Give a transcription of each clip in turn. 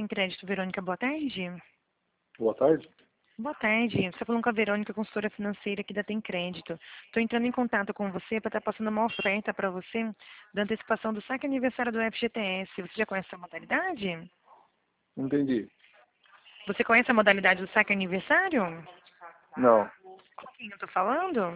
Tem Crédito, Verônica, boa tarde. Boa tarde. Boa tarde. Você está falando com a Verônica, consultora financeira aqui da Tem Crédito. Estou entrando em contato com você para estar passando uma oferta para você da antecipação do saque aniversário do FGTS. Você já conhece essa modalidade? Entendi. Você conhece a modalidade do saque aniversário? Não. Com quem eu estou falando?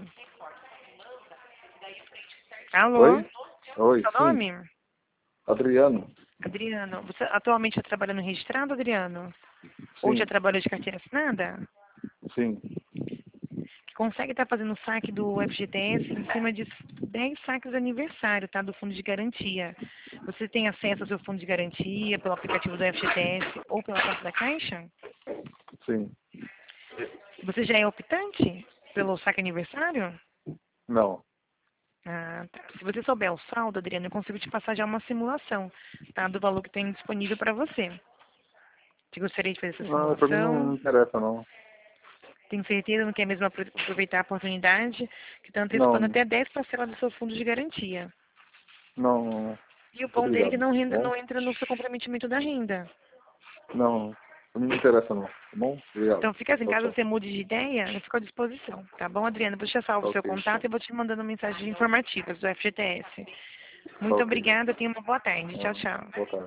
Alô? Oi? Oi, Seu sim. nome? Adriano? Adriano. Você atualmente está trabalhando registrado, Adriano? Ou já Sim. trabalhou de carteira assinada? Sim. Consegue estar fazendo o saque do FGTS em cima de 10 saques de aniversário, tá? Do fundo de garantia. Você tem acesso ao seu fundo de garantia pelo aplicativo do FGTS ou pela conta da Caixa? Sim. Você já é optante pelo saque aniversário? Não. Ah, tá. Se você souber o saldo, Adriano, eu consigo te passar já uma simulação, tá? Do valor que tem disponível para você. Você gostaria de fazer essa Não, pra mim não simulação? interessa, não. Tem certeza, não quer mesmo aproveitar a oportunidade que está antecipando Não. até 10 parcelas do seu fundo de garantia. Não. E o bom dele é que Obrigado. não, Tá bom? não entra no seu comprometimento da renda. Não. Pra mim não interessa, não. Tá bom? Obrigado. Então fica assim, Tchau, caso tchau. você mude de ideia, eu fico à disposição. Tá bom, Adriana? Vou deixar salvo Tá o seu ok. contato e vou te mandando mensagens informativas do FGTS. Tá Muito ok. obrigada, tenha uma boa tarde. Tchau, Ah, tchau. boa tarde.